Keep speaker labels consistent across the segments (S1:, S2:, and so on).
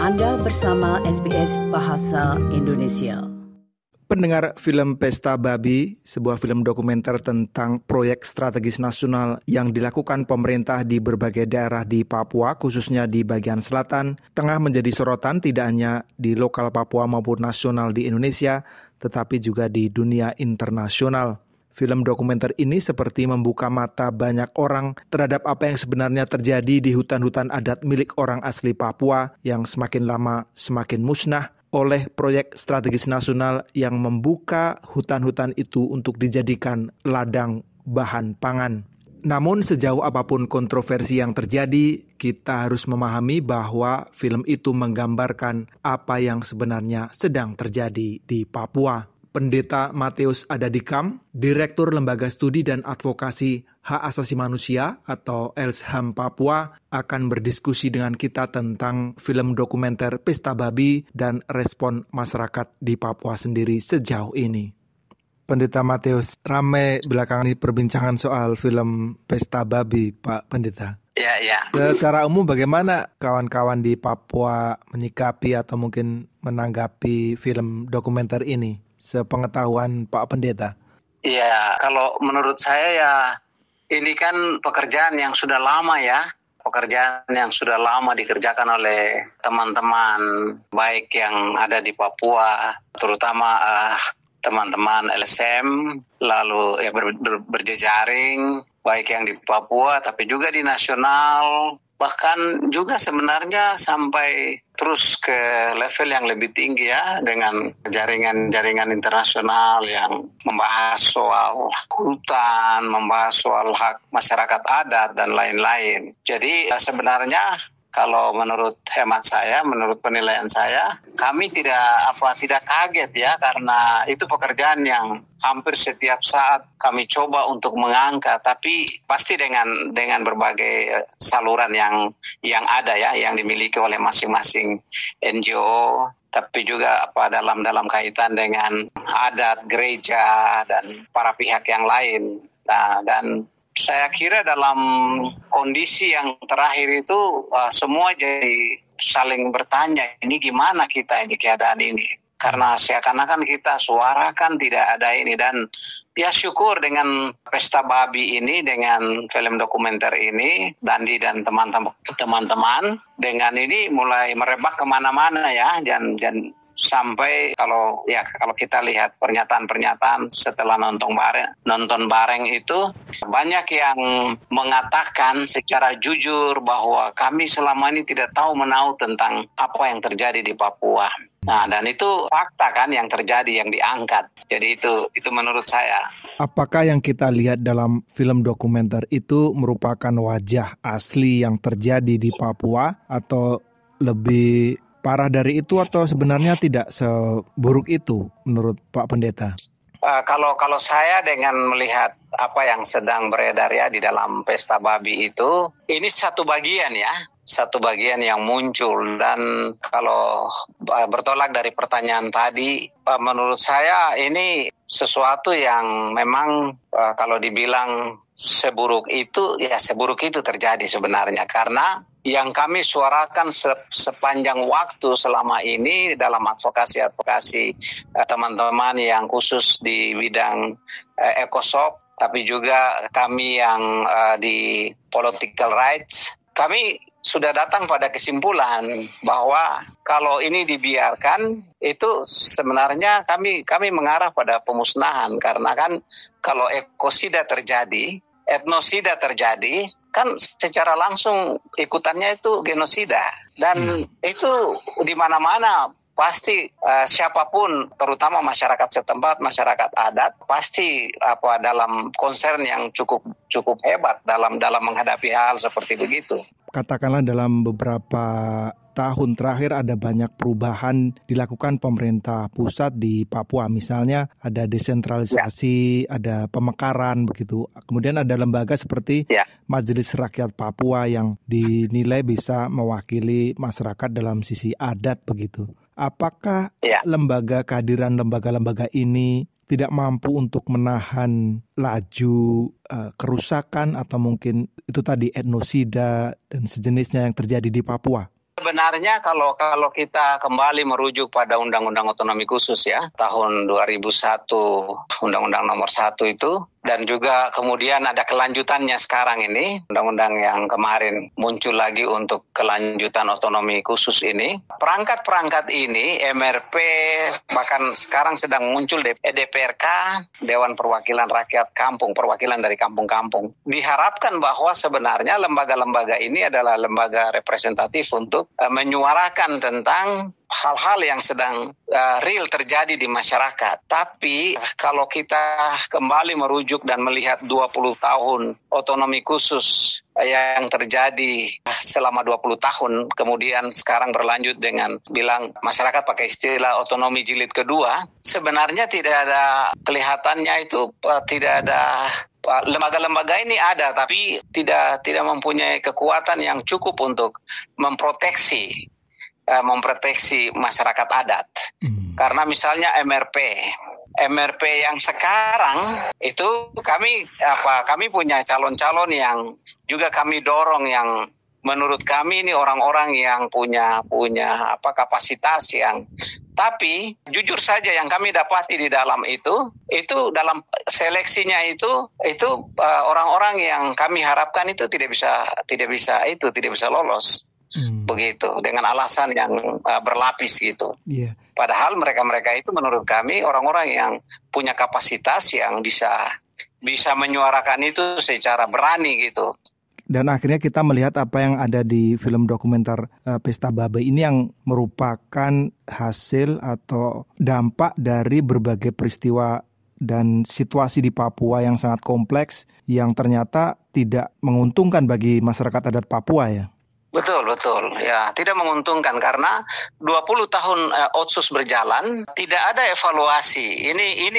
S1: Anda bersama SBS Bahasa Indonesia.
S2: Pendengar film Pesta Babi, sebuah film dokumenter tentang proyek strategis nasional yang dilakukan pemerintah di berbagai daerah di Papua, khususnya di bagian selatan, tengah menjadi sorotan tidak hanya di lokal Papua maupun nasional di Indonesia, tetapi juga di dunia internasional. Film dokumenter ini seperti membuka mata banyak orang terhadap apa yang sebenarnya terjadi di hutan-hutan adat milik orang asli Papua yang semakin lama semakin musnah oleh proyek strategis nasional yang membuka hutan-hutan itu untuk dijadikan ladang bahan pangan. Namun sejauh apapun kontroversi yang terjadi, kita harus memahami bahwa film itu menggambarkan apa yang sebenarnya sedang terjadi di Papua. Pendeta Matius Adadikam, Direktur Lembaga Studi dan Advokasi Hak Asasi Manusia atau LSHAM Papua, akan berdiskusi dengan kita tentang film dokumenter Pesta Babi dan respon masyarakat di Papua sendiri sejauh ini. Pendeta Matius, ramai belakangan ini perbincangan soal film Pesta Babi, Pak Pendeta.
S3: Ya.
S2: Secara umum bagaimana kawan-kawan di Papua menyikapi atau mungkin menanggapi film dokumenter ini? Sepengetahuan Pak Pendeta.
S3: Iya, kalau menurut saya ya ini kan pekerjaan yang sudah lama ya. Pekerjaan yang sudah lama dikerjakan oleh teman-teman baik yang ada di Papua, terutama teman-teman LSM, lalu ya berjejaring baik yang di Papua tapi juga di nasional. Bahkan juga sebenarnya sampai terus ke level yang lebih tinggi ya dengan jaringan-jaringan internasional yang membahas soal hutan, membahas soal hak masyarakat adat dan lain-lain. Jadi sebenarnya kalau menurut hemat saya, menurut penilaian saya, kami tidak kaget ya karena itu pekerjaan yang hampir setiap saat kami coba untuk mengangkat, tapi pasti dengan berbagai saluran yang ada ya, yang dimiliki oleh masing-masing NGO, tapi juga dalam kaitan dengan adat, gereja dan para pihak yang lain. Nah, dan saya kira dalam kondisi yang terakhir itu semua jadi saling bertanya, ini gimana kita ini keadaan ini? Karena seakan-akan kita suarakan tidak ada ini, dan ya syukur dengan Pesta Babi ini, dengan film dokumenter ini, Dandi dan teman-teman dengan ini mulai merebak kemana-mana ya, dan sampai kalau kita lihat pernyataan-pernyataan setelah nonton bareng itu banyak yang mengatakan secara jujur bahwa kami selama ini tidak tahu menahu tentang apa yang terjadi di Papua. Nah, dan itu fakta kan yang terjadi, yang diangkat. Jadi itu menurut saya.
S2: Apakah yang kita lihat dalam film dokumenter itu merupakan wajah asli yang terjadi di Papua atau lebih parah dari itu atau sebenarnya tidak seburuk itu menurut Pak Pendeta?
S3: Kalau saya dengan melihat apa yang sedang beredar ya di dalam Pesta Babi itu, ini satu bagian yang muncul, dan kalau bertolak dari pertanyaan tadi, menurut saya ini sesuatu yang memang kalau dibilang seburuk itu terjadi sebenarnya, karena yang kami suarakan sepanjang waktu selama ini dalam advokasi teman-teman yang khusus di bidang ECOSOC, tapi juga kami yang di political rights, kami sudah datang pada kesimpulan bahwa kalau ini dibiarkan itu sebenarnya kami mengarah pada pemusnahan, karena kan kalau ekosida terjadi, etnosida terjadi, kan secara langsung ikutannya itu genosida, dan itu di mana-mana pasti siapapun, terutama masyarakat setempat, masyarakat adat, pasti dalam concern yang cukup hebat dalam menghadapi hal seperti begitu.
S2: Katakanlah dalam beberapa tahun terakhir ada banyak perubahan dilakukan pemerintah pusat di Papua. Misalnya ada desentralisasi, ada pemekaran begitu. Kemudian ada lembaga seperti Majelis Rakyat Papua yang dinilai bisa mewakili masyarakat dalam sisi adat begitu. Apakah kehadiran lembaga-lembaga ini tidak mampu untuk menahan laju kerusakan atau mungkin itu tadi etnosida dan sejenisnya yang terjadi di Papua?
S3: Sebenarnya kalau kita kembali merujuk pada Undang-Undang Otonomi Khusus ya, tahun 2001, Undang-Undang nomor 1 itu, dan juga kemudian ada kelanjutannya sekarang ini, Undang-Undang yang kemarin muncul lagi untuk kelanjutan otonomi khusus ini. Perangkat-perangkat ini, MRP, bahkan sekarang sedang muncul DPRK, Dewan Perwakilan Rakyat Kampung, perwakilan dari kampung-kampung. Diharapkan bahwa sebenarnya lembaga-lembaga ini adalah lembaga representatif untuk menyuarakan tentang hal-hal yang sedang real terjadi di masyarakat. Tapi kalau kita kembali merujuk dan melihat 20 tahun otonomi khusus yang terjadi selama 20 tahun, kemudian sekarang berlanjut dengan bilang masyarakat pakai istilah otonomi jilid kedua, sebenarnya tidak ada kelihatannya itu tidak ada. Lembaga-lembaga ini ada, tapi tidak mempunyai kekuatan yang cukup untuk memproteksi masyarakat adat. Karena misalnya MRP yang sekarang itu kami punya calon-calon yang juga kami dorong, yang menurut kami ini orang-orang yang punya kapasitas yang, tapi jujur saja yang kami dapati di dalam itu dalam seleksinya itu orang-orang yang kami harapkan itu tidak bisa lolos. Begitu, dengan alasan yang berlapis gitu. Yeah. Padahal mereka itu menurut kami orang-orang yang punya kapasitas yang bisa menyuarakan itu secara berani gitu.
S2: Dan akhirnya kita melihat apa yang ada di film dokumenter Pesta Babe ini yang merupakan hasil atau dampak dari berbagai peristiwa dan situasi di Papua yang sangat kompleks yang ternyata tidak menguntungkan bagi masyarakat adat Papua ya.
S3: Betul. Ya, tidak menguntungkan karena 20 tahun Otsus berjalan, tidak ada evaluasi.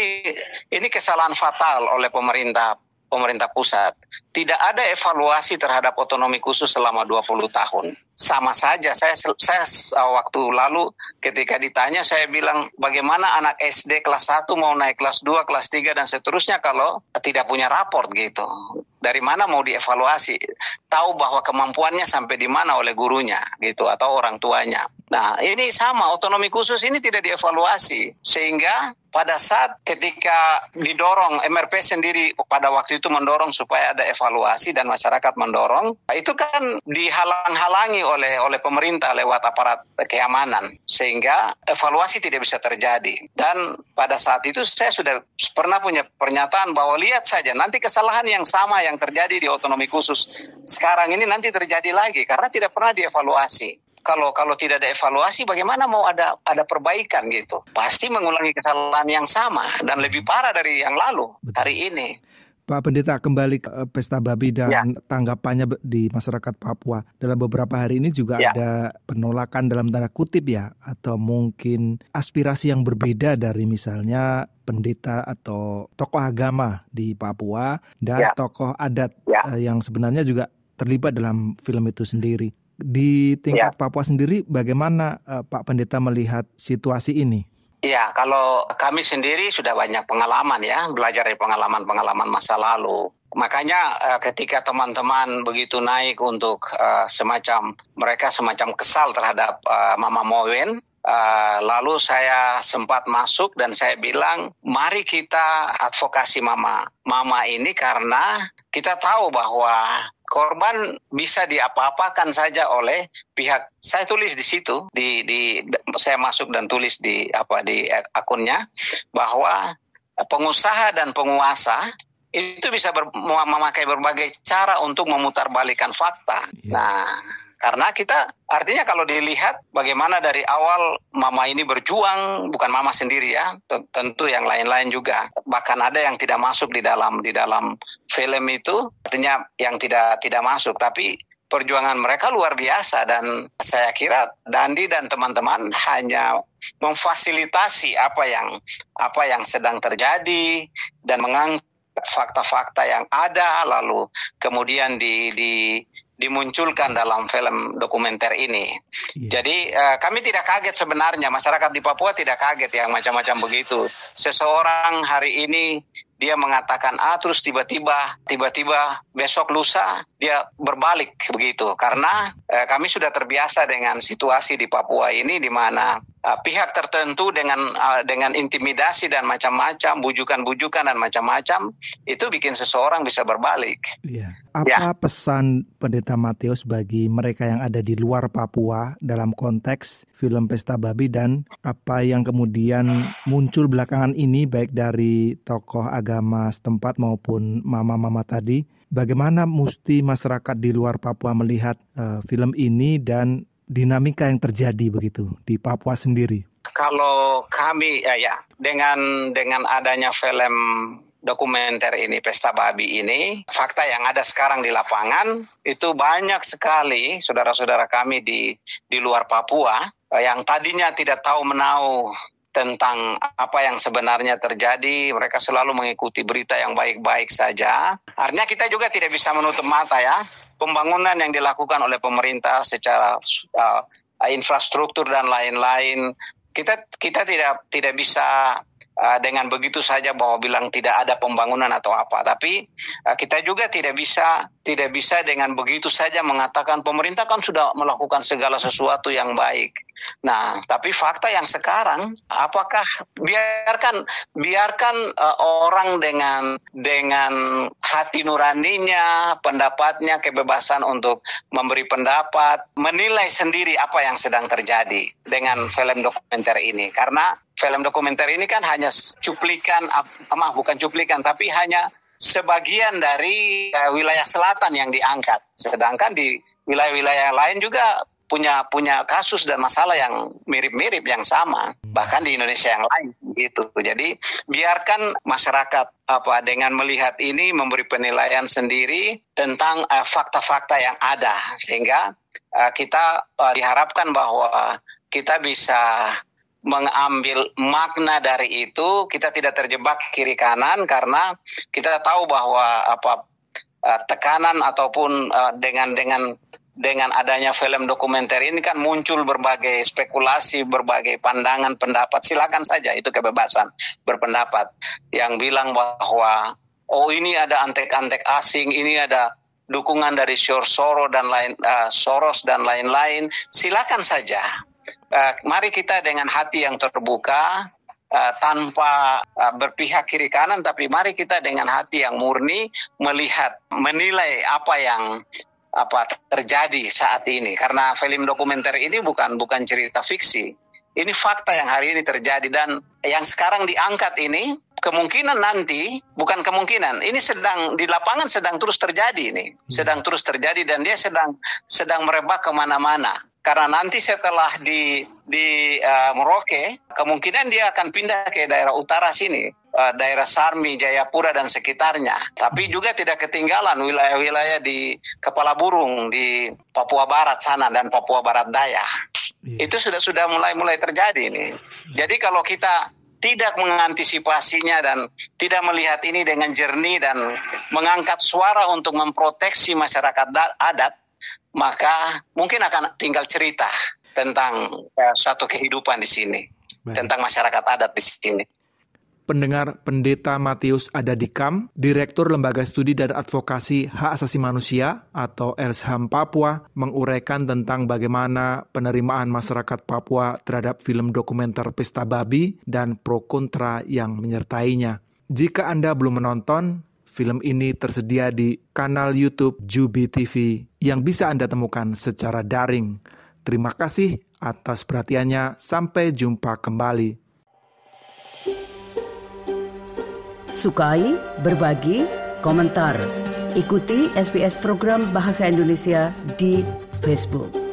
S3: Ini kesalahan fatal oleh pemerintah pusat. Tidak ada evaluasi terhadap otonomi khusus selama 20 tahun. Sama saja, saya waktu lalu ketika ditanya, saya bilang bagaimana anak SD kelas 1 mau naik kelas 2, kelas 3 dan seterusnya kalau tidak punya raport gitu. Dari mana mau dievaluasi? Tahu bahwa kemampuannya sampai di mana oleh gurunya gitu atau orang tuanya. Nah, ini sama, otonomi khusus ini tidak dievaluasi. Sehingga pada saat ketika didorong, MRP sendiri pada waktu itu mendorong supaya ada evaluasi dan masyarakat mendorong, itu kan dihalang-halangi oleh pemerintah lewat aparat keamanan. Sehingga evaluasi tidak bisa terjadi. Dan pada saat itu saya sudah pernah punya pernyataan bahwa lihat saja, nanti kesalahan yang sama yang terjadi di otonomi khusus sekarang ini nanti terjadi lagi karena tidak pernah dievaluasi. Kalau tidak ada evaluasi, bagaimana mau ada perbaikan gitu? Pasti mengulangi kesalahan yang sama dan lebih parah dari yang lalu. Betul. Hari ini.
S2: Pak Pendeta, kembali ke Pesta Babi dan tanggapannya di masyarakat Papua. Dalam beberapa hari ini juga ada penolakan dalam tanda kutip ya, atau mungkin aspirasi yang berbeda dari misalnya pendeta atau tokoh agama di Papua dan tokoh adat yang sebenarnya juga terlibat dalam film itu sendiri. Di tingkat Papua sendiri, bagaimana Pak Pendeta melihat situasi ini?
S3: Ya, kalau kami sendiri sudah banyak pengalaman ya, belajar dari pengalaman masa lalu. Makanya ketika teman-teman begitu naik untuk mereka semacam kesal terhadap Mama Mowen, lalu saya sempat masuk dan saya bilang, mari kita advokasi Mama ini karena kita tahu bahwa korban bisa diapa-apakan saja oleh pihak. Saya tulis di situ, saya masuk dan tulis di akunnya bahwa pengusaha dan penguasa itu bisa memakai berbagai cara untuk memutarbalikkan fakta. Nah, karena artinya kalau dilihat bagaimana dari awal Mama ini berjuang, bukan Mama sendiri ya, tentu yang lain-lain juga. Bahkan ada yang tidak masuk di dalam film itu, artinya yang tidak masuk. Tapi perjuangan mereka luar biasa dan saya kira Dandi dan teman-teman hanya memfasilitasi apa yang sedang terjadi dan mengangkat fakta-fakta yang ada, lalu kemudian dimunculkan dalam film dokumenter ini. Jadi kami tidak kaget sebenarnya, masyarakat di Papua tidak kaget yang macam-macam begitu. Seseorang hari ini dia mengatakan A, terus tiba-tiba besok lusa dia berbalik begitu. Karena kami sudah terbiasa dengan situasi di Papua ini, di mana pihak tertentu dengan intimidasi dan macam-macam, bujukan-bujukan dan macam-macam, itu bikin seseorang bisa berbalik.
S2: Iya. Apa pesan Pendeta Matius bagi mereka yang ada di luar Papua dalam konteks film Pesta Babi, dan apa yang kemudian muncul belakangan ini baik dari tokoh agama setempat maupun mama-mama tadi? Bagaimana mesti masyarakat di luar Papua melihat film ini dan dinamika yang terjadi begitu di Papua sendiri?
S3: Kalau kami dengan adanya film dokumenter ini, Pesta Babi ini, fakta yang ada sekarang di lapangan itu banyak sekali saudara-saudara kami di luar Papua yang tadinya tidak tahu menau tentang apa yang sebenarnya terjadi. Mereka selalu mengikuti berita yang baik-baik saja. Artinya kita juga tidak bisa menutup mata ya. Pembangunan yang dilakukan oleh pemerintah secara infrastruktur dan lain-lain, kita tidak bisa dengan begitu saja bahwa bilang tidak ada pembangunan atau apa. Tapi kita juga tidak bisa dengan begitu saja mengatakan pemerintah kan sudah melakukan segala sesuatu yang baik. Nah, tapi fakta yang sekarang, apakah biarkan orang dengan hati nuraninya, pendapatnya, kebebasan untuk memberi pendapat, menilai sendiri apa yang sedang terjadi dengan film dokumenter ini. Karena film dokumenter ini kan hanya bukan cuplikan, tapi hanya sebagian dari wilayah selatan yang diangkat. Sedangkan di wilayah-wilayah lain juga punya kasus dan masalah yang mirip-mirip, yang sama, bahkan di Indonesia yang lain gitu. Jadi biarkan masyarakat dengan melihat ini memberi penilaian sendiri tentang fakta-fakta yang ada, sehingga kita diharapkan bahwa kita bisa mengambil makna dari itu. Kita tidak terjebak kiri kanan, karena kita tahu bahwa tekanan ataupun dengan adanya film dokumenter ini kan muncul berbagai spekulasi, berbagai pandangan, pendapat. Silakan saja, itu kebebasan berpendapat. Yang bilang bahwa ini ada antek-antek asing, ini ada dukungan dari Soros dan lain-lain. Silakan saja. Mari kita dengan hati yang terbuka, tanpa berpihak kiri kanan, tapi mari kita dengan hati yang murni menilai apa yang terjadi saat ini. Karena film dokumenter ini bukan cerita fiksi. Ini fakta yang hari ini terjadi, dan yang sekarang diangkat ini kemungkinan nanti, bukan kemungkinan, ini sedang di lapangan sedang terus terjadi ini. Sedang terus terjadi, dan dia sedang merebak kemana-mana. Karena nanti setelah di Merauke, kemungkinan dia akan pindah ke daerah utara sini, daerah Sarmi, Jayapura dan sekitarnya. Tapi juga tidak ketinggalan wilayah-wilayah di Kepala Burung, di Papua Barat sana dan Papua Barat Daya. Itu sudah mulai terjadi ini. Jadi kalau kita tidak mengantisipasinya dan tidak melihat ini dengan jernih dan mengangkat suara untuk memproteksi masyarakat adat, maka mungkin akan tinggal cerita tentang suatu kehidupan di sini. Baik. Tentang masyarakat adat di sini.
S2: Pendengar, Pendeta Matius Adadikam, Direktur Lembaga Studi dan Advokasi Hak Asasi Manusia atau LSHAM Papua, menguraikan tentang bagaimana penerimaan masyarakat Papua terhadap film dokumenter Pesta Babi dan pro kontra yang menyertainya. Jika Anda belum menonton, film ini tersedia di kanal YouTube Jubi TV yang bisa Anda temukan secara daring. Terima kasih atas perhatiannya. Sampai jumpa kembali.
S1: Sukai, berbagi, komentar. Ikuti SBS program Bahasa Indonesia di Facebook.